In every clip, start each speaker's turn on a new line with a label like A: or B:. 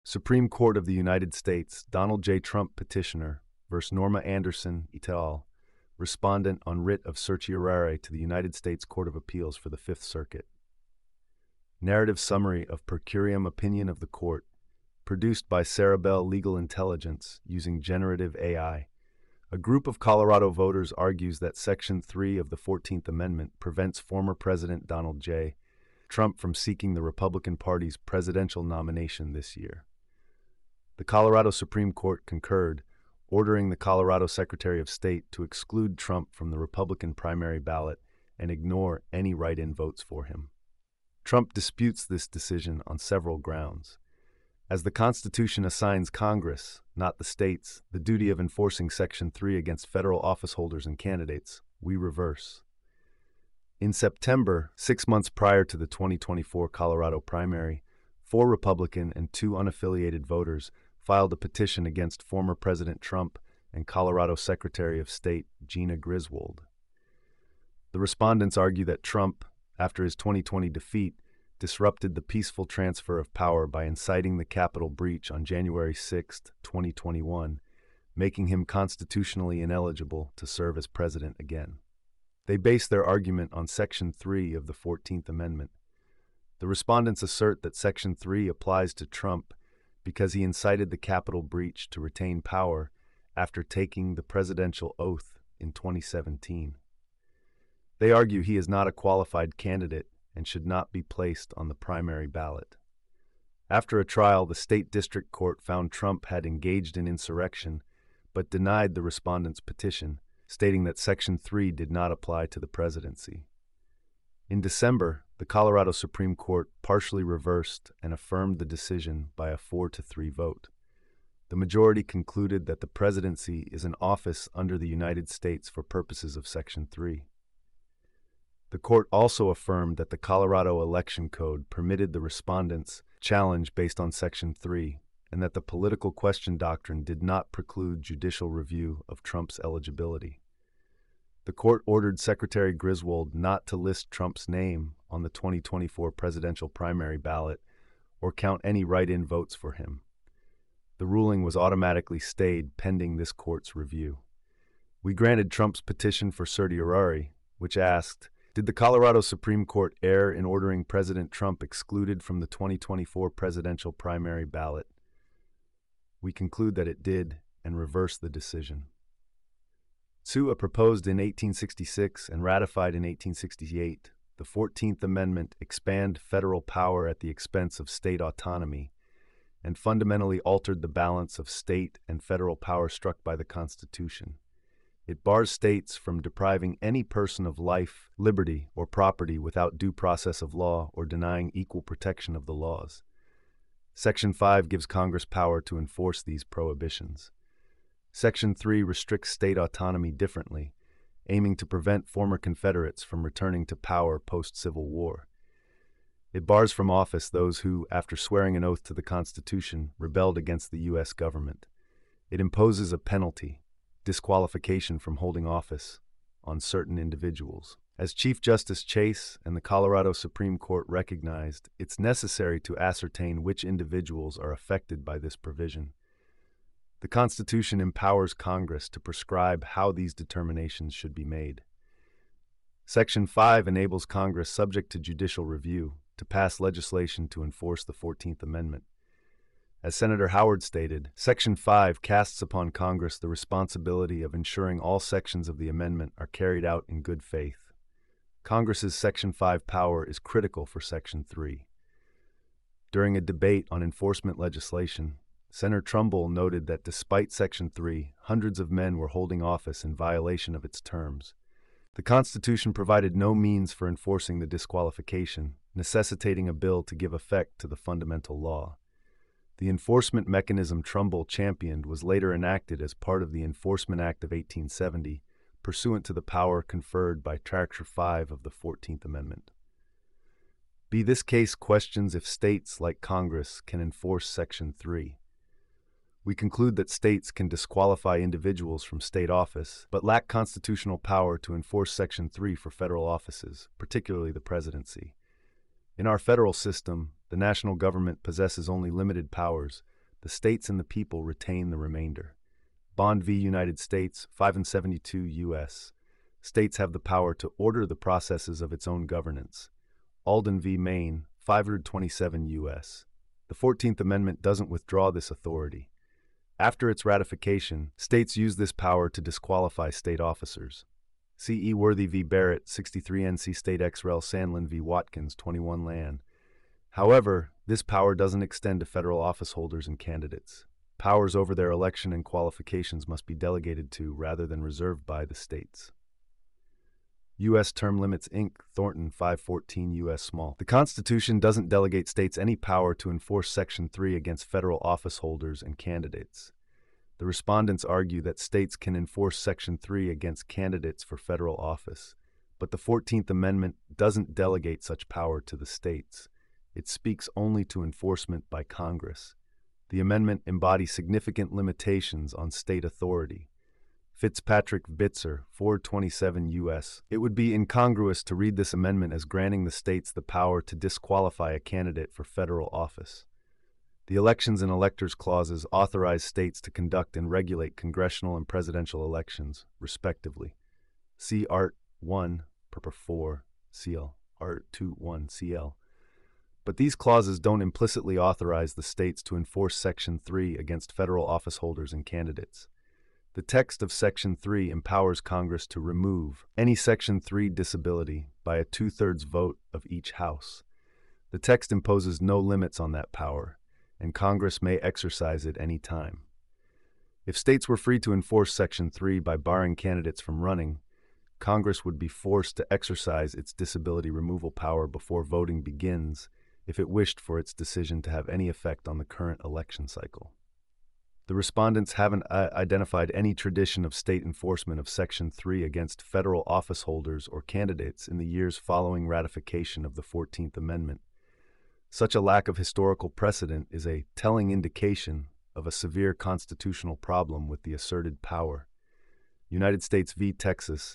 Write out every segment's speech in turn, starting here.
A: Supreme Court of the United States, Donald J. Trump petitioner versus Norma Anderson et al., respondent on writ of certiorari to the United States Court of Appeals for the Fifth Circuit. Narrative summary of per curiam opinion of the court, produced by Cerebel Legal Intelligence using generative AI. A group of Colorado voters argues that Section 3 of the 14th Amendment prevents former President Donald J. Trump from seeking the Republican Party's presidential nomination this year. The Colorado Supreme Court concurred, ordering the Colorado Secretary of State to exclude Trump from the Republican primary ballot and ignore any write-in votes for him. Trump disputes this decision on several grounds. As the Constitution assigns Congress, not the states, the duty of enforcing Section 3 against federal officeholders and candidates, we reverse. In September, 6 months prior to the 2024 Colorado primary, 4 Republican and 2 unaffiliated voters filed a petition against former President Trump and Colorado Secretary of State Gina Griswold. The respondents argue that Trump, after his 2020 defeat, disrupted the peaceful transfer of power by inciting the Capitol breach on January 6, 2021, making him constitutionally ineligible to serve as president again. They base their argument on Section 3 of the 14th Amendment. The respondents assert that Section 3 applies to Trump because he incited the Capitol breach to retain power after taking the presidential oath in 2017. They argue he is not a qualified candidate and should not be placed on the primary ballot. After a trial, the state district court found Trump had engaged in insurrection, but denied the respondents' petition, stating that Section 3 did not apply to the presidency. In December, the Colorado Supreme Court partially reversed and affirmed the decision by a 4-3 vote. The majority concluded that the presidency is an office under the United States for purposes of Section 3. The court also affirmed that the Colorado Election Code permitted the respondents' challenge based on Section 3, and that the political question doctrine did not preclude judicial review of Trump's eligibility. The court ordered Secretary Griswold not to list Trump's name on the 2024 presidential primary ballot or count any write-in votes for him. The ruling was automatically stayed pending this court's review. We granted Trump's petition for certiorari, which asked, did the Colorado Supreme Court err in ordering President Trump excluded from the 2024 presidential primary ballot? We conclude that it did and reverse the decision. SUA proposed in 1866 and ratified in 1868, the 14th Amendment expand federal power at the expense of state autonomy and fundamentally altered the balance of state and federal power struck by the Constitution. It bars states from depriving any person of life, liberty, or property without due process of law or denying equal protection of the laws. Section 5 gives Congress power to enforce these prohibitions. Section 3 restricts state autonomy differently, aiming to prevent former Confederates from returning to power post-Civil War. It bars from office those who, after swearing an oath to the Constitution, rebelled against the U.S. government. It imposes a penalty, disqualification from holding office, on certain individuals. As Chief Justice Chase and the Colorado Supreme Court recognized, it's necessary to ascertain which individuals are affected by this provision. The Constitution empowers Congress to prescribe how these determinations should be made. Section 5 enables Congress, subject to judicial review, to pass legislation to enforce the 14th Amendment. As Senator Howard stated, Section 5 casts upon Congress the responsibility of ensuring all sections of the amendment are carried out in good faith. Congress's Section 5 power is critical for Section 3. During a debate on enforcement legislation, Senator Trumbull noted that despite Section 3, hundreds of men were holding office in violation of its terms. The Constitution provided no means for enforcing the disqualification, necessitating a bill to give effect to the fundamental law. The enforcement mechanism Trumbull championed was later enacted as part of the Enforcement Act of 1870, pursuant to the power conferred by Chapter 5 of the 14th Amendment. This case questions if states, like Congress, can enforce Section 3. We conclude that states can disqualify individuals from state office, but lack constitutional power to enforce Section 3 for federal offices, particularly the presidency. In our federal system, the national government possesses only limited powers, The states and the people retain the remainder. Bond v. United States, 572 U.S. States have the power to order the processes of its own governance. Alden v. Maine, 527 U.S. The 14th Amendment doesn't withdraw this authority. After its ratification, states use this power to disqualify state officers. C. E. Worthy v. Barrett, 63 N.C. State Ex Rel. Sandlin v. Watkins, 21 Lan. However, this power doesn't extend to federal office holders and candidates. Powers over their election and qualifications must be delegated to rather than reserved by the states. U.S. Term Limits, Inc., Thornton, 514 U.S. Small. The Constitution doesn't delegate states any power to enforce Section 3 against federal office holders and candidates. The respondents argue that states can enforce Section 3 against candidates for federal office, but the 14th Amendment doesn't delegate such power to the states. It speaks only to enforcement by Congress. The amendment embodies significant limitations on state authority. Fitzpatrick Bitzer, 427 U.S. It would be incongruous to read this amendment as granting the states the power to disqualify a candidate for federal office. The Elections and Electors Clauses authorize states to conduct and regulate congressional and presidential elections, respectively. See Art. 1, Purport 4, CL, Art. 2, 1, CL. But these clauses don't implicitly authorize the states to enforce Section 3 against federal office holders and candidates. The text of Section 3 empowers Congress to remove any Section 3 disability by a two-thirds vote of each House. The text imposes no limits on that power, and Congress may exercise it any time. If states were free to enforce Section 3 by barring candidates from running, Congress would be forced to exercise its disability removal power before voting begins if it wished for its decision to have any effect on the current election cycle. The respondents haven't identified any tradition of state enforcement of Section 3 against federal office holders or candidates in the years following ratification of the 14th Amendment. Such a lack of historical precedent is a telling indication of a severe constitutional problem with the asserted power. United States v. Texas,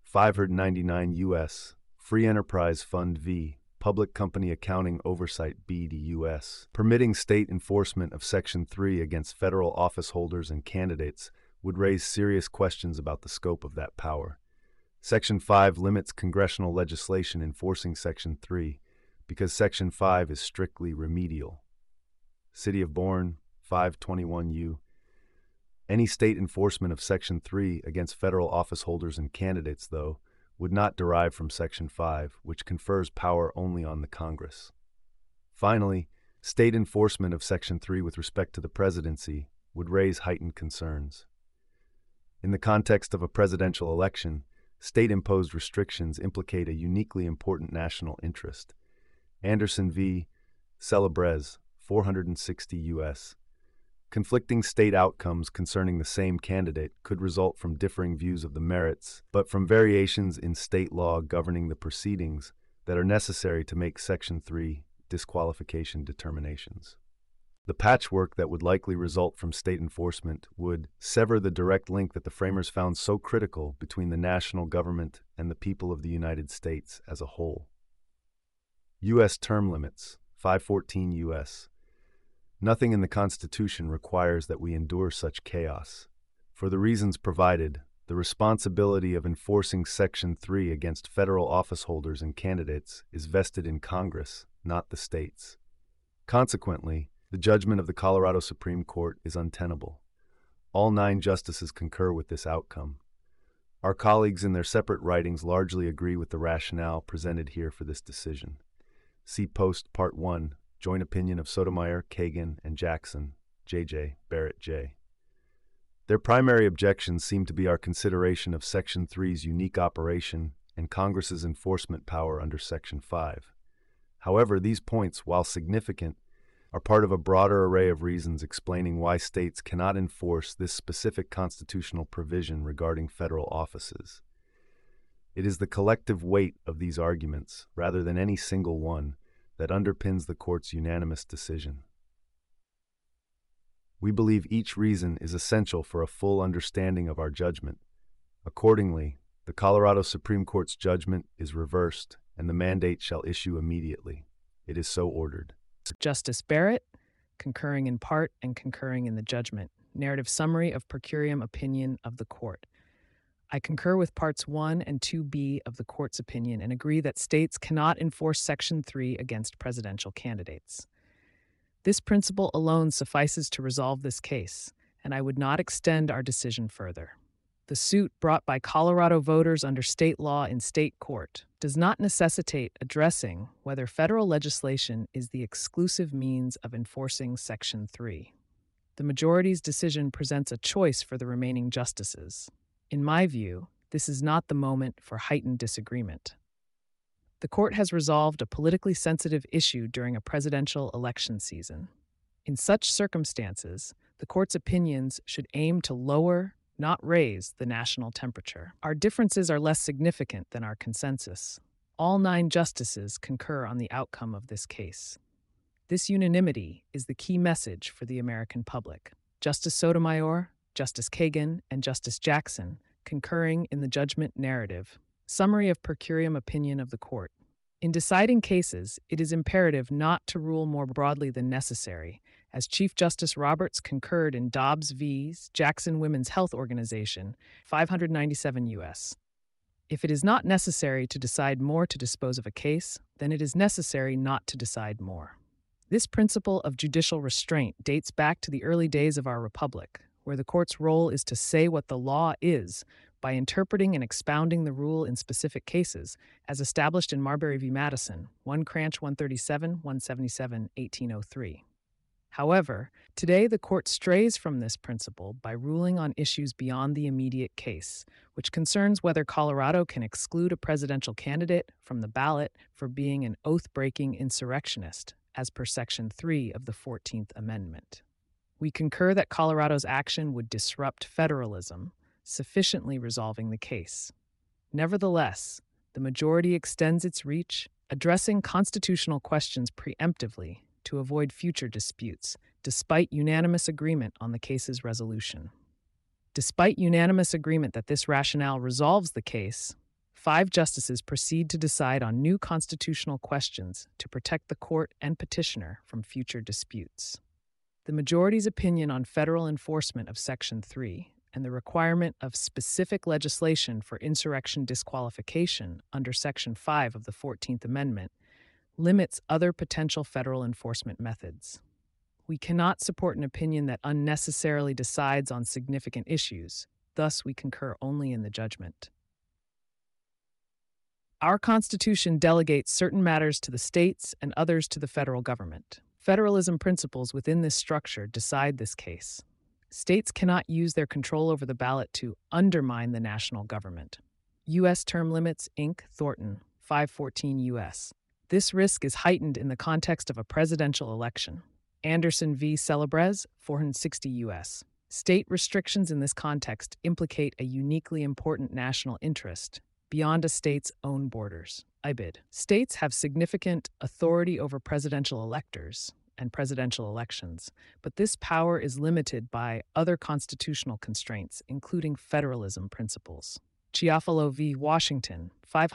A: 599 U.S., Free Enterprise Fund v. Public Company Accounting Oversight B.D.U.S. Permitting state enforcement of Section 3 against federal office holders and candidates would raise serious questions about the scope of that power. Section 5 limits congressional legislation enforcing Section 3 because Section 5 is strictly remedial. City of Bourne, 521 U. Any state enforcement of Section 3 against federal office holders and candidates, though, would not derive from Section 5, which confers power only on the Congress. Finally, state enforcement of Section 3 with respect to the presidency would raise heightened concerns. In the context of a presidential election, state-imposed restrictions implicate a uniquely important national interest. Anderson v. Celebrez, 460 U.S. Conflicting state outcomes concerning the same candidate could result from differing views of the merits, but from variations in state law governing the proceedings that are necessary to make Section 3 disqualification determinations. The patchwork that would likely result from state enforcement would sever the direct link that the framers found so critical between the national government and the people of the United States as a whole. U.S. Term Limits, 514 U.S. Nothing in the Constitution requires that we endure such chaos. For the reasons provided, the responsibility of enforcing Section 3 against federal office holders and candidates is vested in Congress, not the states. Consequently, the judgment of the Colorado Supreme Court is untenable. All 9 justices concur with this outcome. Our colleagues in their separate writings largely agree with the rationale presented here for this decision. See Post Part 1, Joint Opinion of Sotomayor, Kagan, and Jackson, J.J., Barrett, J. Their primary objections seem to be our consideration of Section 3's unique operation and Congress's enforcement power under Section 5. However, these points, while significant, are part of a broader array of reasons explaining why states cannot enforce this specific constitutional provision regarding federal offices. It is the collective weight of these arguments, rather than any single one, that underpins the Court's unanimous decision. We believe each reason is essential for a full understanding of our judgment. Accordingly, the Colorado Supreme Court's judgment is reversed, and the mandate shall issue immediately. It is so ordered.
B: Justice Barrett, concurring in part and concurring in the judgment. Narrative summary of per curiam opinion of the court. I concur with parts 1 and 2b of the court's opinion and agree that states cannot enforce Section 3 against presidential candidates. This principle alone suffices to resolve this case, and I would not extend our decision further. The suit brought by Colorado voters under state law in state court does not necessitate addressing whether federal legislation is the exclusive means of enforcing Section 3. The majority's decision presents a choice for the remaining justices. In my view, this is not the moment for heightened disagreement. The court has resolved a politically sensitive issue during a presidential election season. In such circumstances, the court's opinions should aim to lower, not raise, the national temperature. Our differences are less significant than our consensus. All 9 justices concur on the outcome of this case. This unanimity is the key message for the American public. Justice Sotomayor, Justice Kagan, and Justice Jackson concurring in the judgment narrative. Summary of per curiam opinion of the court. In deciding cases, it is imperative not to rule more broadly than necessary, as Chief Justice Roberts concurred in Dobbs v. Jackson Women's Health Organization, 597 U.S. If it is not necessary to decide more to dispose of a case, then it is necessary not to decide more. This principle of judicial restraint dates back to the early days of our republic, where the court's role is to say what the law is by interpreting and expounding the rule in specific cases, as established in Marbury v. Madison, 1 Cranch 137, 177, 1803. However, today the court strays from this principle by ruling on issues beyond the immediate case, which concerns whether Colorado can exclude a presidential candidate from the ballot for being an oath-breaking insurrectionist, as per Section 3 of the 14th Amendment. We concur that Colorado's action would disrupt federalism, sufficiently resolving the case. Nevertheless, the majority extends its reach, addressing constitutional questions preemptively to avoid future disputes, despite unanimous agreement on the case's resolution. Despite unanimous agreement that this rationale resolves the case, 5 justices proceed to decide on new constitutional questions to protect the court and petitioner from future disputes. The majority's opinion on federal enforcement of Section 3 and the requirement of specific legislation for insurrection disqualification under Section 5 of the 14th Amendment limits other potential federal enforcement methods. We cannot support an opinion that unnecessarily decides on significant issues, thus we concur only in the judgment. Our Constitution delegates certain matters to the states and others to the federal government. Federalism principles within this structure decide this case. States cannot use their control over the ballot to undermine the national government. U.S. Term Limits, Inc., Thornton, 514 U.S. This risk is heightened in the context of a presidential election. Anderson v. Celebrez, 460 U.S. State restrictions in this context implicate a uniquely important national interest beyond a state's own borders. IBID. States have significant authority over presidential electors and presidential elections, but this power is limited by other constitutional constraints, including federalism principles. Chiafalo v. Washington,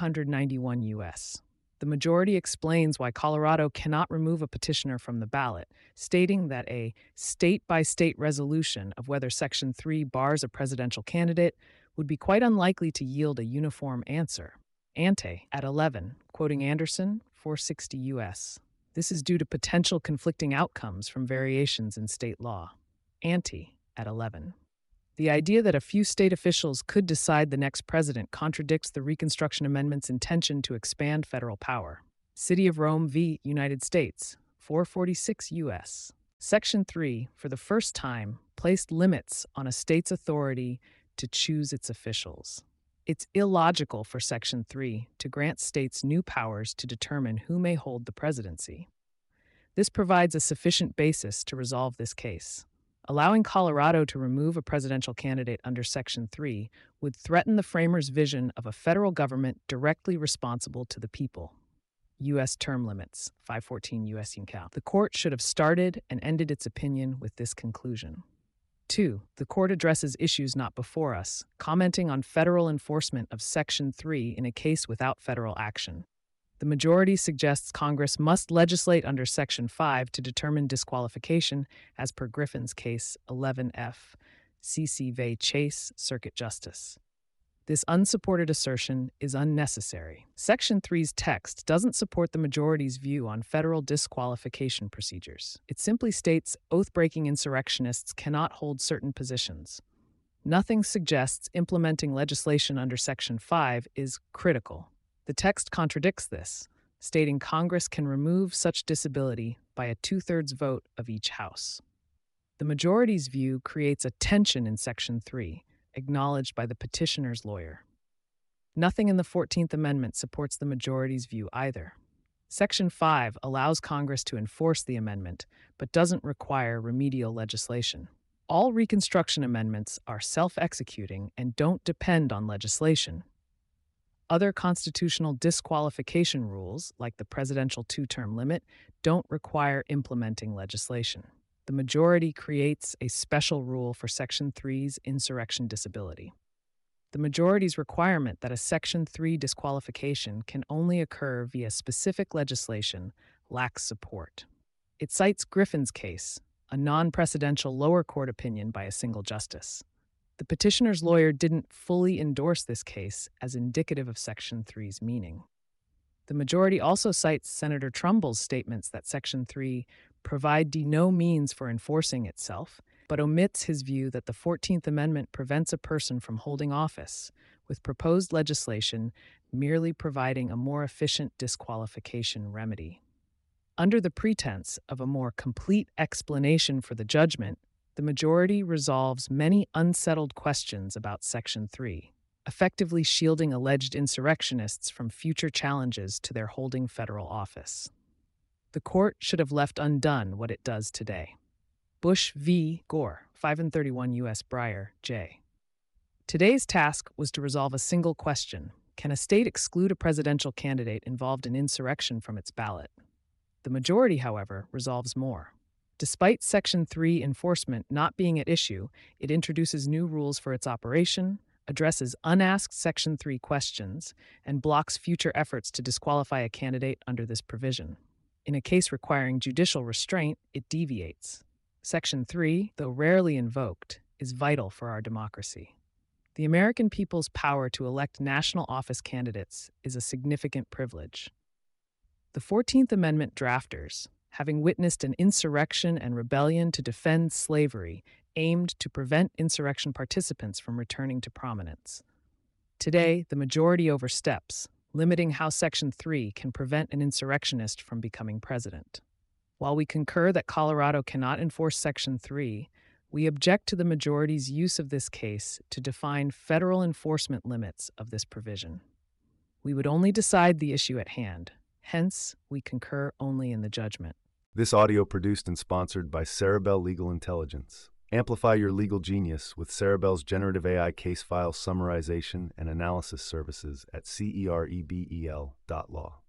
B: 591 U.S. The majority explains why Colorado cannot remove a petitioner from the ballot, stating that a state-by-state resolution of whether Section 3 bars a presidential candidate would be quite unlikely to yield a uniform answer. Ante, at 11, quoting Anderson, 460 U.S. This is due to potential conflicting outcomes from variations in state law. Ante, at 11. The idea that a few state officials could decide the next president contradicts the Reconstruction Amendment's intention to expand federal power. City of Rome v. United States, 446 U.S. Section 3, for the first time, placed limits on a state's authority to choose its officials. It's illogical for Section 3 to grant states new powers to determine who may hold the presidency. This provides a sufficient basis to resolve this case. Allowing Colorado to remove a presidential candidate under Section 3 would threaten the framers' vision of a federal government directly responsible to the people. U.S. Term Limits, 514 U.S. Cal. The court should have started and ended its opinion with this conclusion. 2. The court addresses issues not before us, commenting on federal enforcement of Section 3 in a case without federal action. The majority suggests Congress must legislate under Section 5 to determine disqualification, as per Griffin's case 11F, C.C. v. Chase, Circuit Justice. This unsupported assertion is unnecessary. Section 3's text doesn't support the majority's view on federal disqualification procedures. It simply states oath-breaking insurrectionists cannot hold certain positions. Nothing suggests implementing legislation under Section 5 is critical. The text contradicts this, stating Congress can remove such disability by a two-thirds vote of each House. The majority's view creates a tension in Section 3, acknowledged by the petitioner's lawyer. Nothing in the 14th Amendment supports the majority's view either. Section 5 allows Congress to enforce the amendment, but doesn't require remedial legislation. All Reconstruction amendments are self-executing and don't depend on legislation. Other constitutional disqualification rules, like the presidential two-term limit, don't require implementing legislation. The majority creates a special rule for Section 3's insurrection disability. The majority's requirement that a Section 3 disqualification can only occur via specific legislation lacks support. It cites Griffin's case, a non-precedential lower court opinion by a single justice. The petitioner's lawyer didn't fully endorse this case as indicative of Section 3's meaning. The majority also cites Senator Trumbull's statements that Section 3 provide no means for enforcing itself, but omits his view that the 14th Amendment prevents a person from holding office, with proposed legislation merely providing a more efficient disqualification remedy. Under the pretense of a more complete explanation for the judgment, the majority resolves many unsettled questions about Section 3, effectively shielding alleged insurrectionists from future challenges to their holding federal office. The court should have left undone what it does today. Bush v. Gore, 531 U.S. Breyer, J. Today's task was to resolve a single question: can a state exclude a presidential candidate involved in insurrection from its ballot? The majority, however, resolves more. Despite Section 3 enforcement not being at issue, it introduces new rules for its operation, addresses unasked Section 3 questions, and blocks future efforts to disqualify a candidate under this provision. In a case requiring judicial restraint, it deviates. Section 3, though rarely invoked, is vital for our democracy. The American people's power to elect national office candidates is a significant privilege. The 14th Amendment drafters, having witnessed an insurrection and rebellion to defend slavery, aimed to prevent insurrection participants from returning to prominence. Today, the majority oversteps, limiting how Section 3 can prevent an insurrectionist from becoming president. While we concur that Colorado cannot enforce Section 3, we object to the majority's use of this case to define federal enforcement limits of this provision. We would only decide the issue at hand. Hence, we concur only in the judgment.
A: This audio produced and sponsored by Cerebel Legal Intelligence. Amplify your legal genius with Cerebel's generative AI case file summarization and analysis services at cerebel.law.